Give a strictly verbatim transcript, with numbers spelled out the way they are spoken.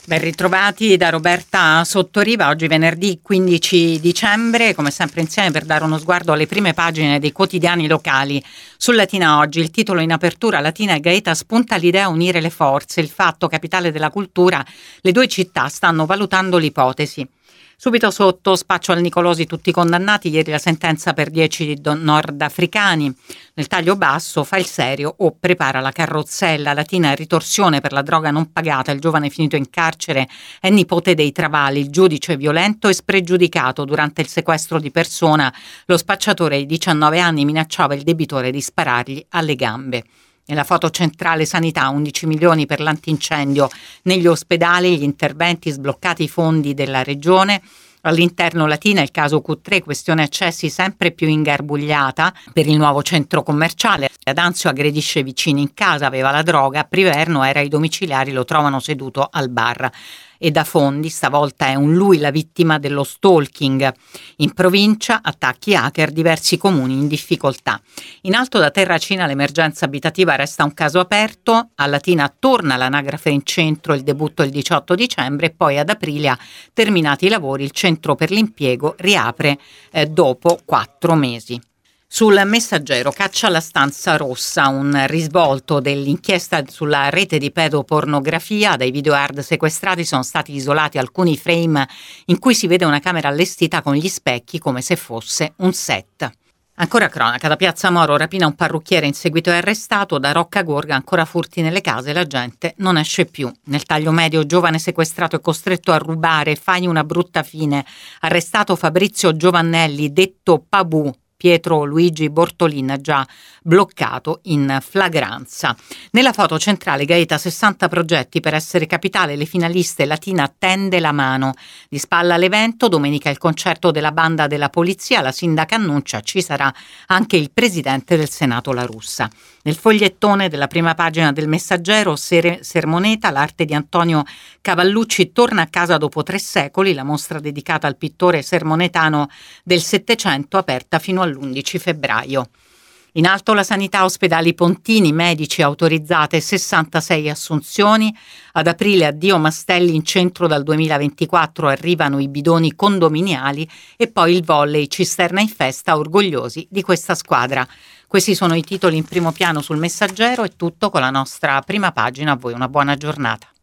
Ben ritrovati da Roberta Sottoriva, oggi venerdì quindici dicembre, come sempre insieme per dare uno sguardo alle prime pagine dei quotidiani locali. Su Latina Oggi, il titolo in apertura: Latina e Gaeta spunta l'idea unire le forze, il Fatto, capitale della cultura, le due città stanno valutando l'ipotesi. Subito sotto, spaccio al Nicolosi, tutti condannati, ieri la sentenza per dieci nordafricani. Nel taglio basso, fa il serio o prepara la carrozzella. Latina, ritorsione per la droga non pagata, il giovane finito in carcere è nipote dei Travali, il giudice violento e spregiudicato. Durante il sequestro di persona, lo spacciatore di diciannove anni minacciava il debitore di sparargli alle gambe. Nella foto centrale sanità, undici milioni per l'antincendio negli ospedali, gli interventi, sbloccati i fondi della regione. All'interno Latina il caso Q tre, questione accessi sempre più ingarbugliata per il nuovo centro commerciale. Adanzio aggredisce vicini in casa, aveva la droga, a Priverno era ai domiciliari, lo trovano seduto al bar. E da Fondi, stavolta è un lui la vittima dello stalking. In provincia, attacchi hacker, diversi comuni in difficoltà. In alto da Terracina l'emergenza abitativa resta un caso aperto. A Latina torna l'anagrafe in centro, il debutto il diciotto dicembre e poi ad Aprilia, terminati i lavori, il centro per l'impiego riapre eh, dopo quattro mesi. Sul Messaggero, caccia alla stanza rossa, un risvolto dell'inchiesta sulla rete di pedopornografia. Dai video hard sequestrati sono stati isolati alcuni frame in cui si vede una camera allestita con gli specchi come se fosse un set. Ancora cronaca, da Piazza Moro, rapina un parrucchiere, in seguito è arrestato. Da Rocca Gorga, ancora furti nelle case, la gente non esce più. Nel taglio medio, giovane sequestrato e costretto a rubare, fai una brutta fine. Arrestato Fabrizio Giovannelli, detto Pabù. Pietro Luigi Bortolin già bloccato in flagranza. Nella foto centrale Gaeta, sessanta progetti per essere capitale, le finaliste. Latina tende la mano. Di spalla all'evento, domenica il concerto della banda della polizia, la sindaca annuncia ci sarà anche il presidente del Senato La Russa. Nel fogliettone della prima pagina del Messaggero, Ser- Sermoneta, l'arte di Antonio Cavallucci torna a casa dopo tre secoli, la mostra dedicata al pittore sermonetano del Settecento aperta fino all'undici febbraio. In alto la sanità, ospedali Pontini, medici autorizzate sessantasei assunzioni. Ad aprile addio Mastelli in centro dal duemilaventiquattro, arrivano i bidoni condominiali e poi il volley, Cisterna in festa, orgogliosi di questa squadra. Questi sono i titoli in primo piano sul Messaggero. È tutto con la nostra prima pagina, a voi una buona giornata.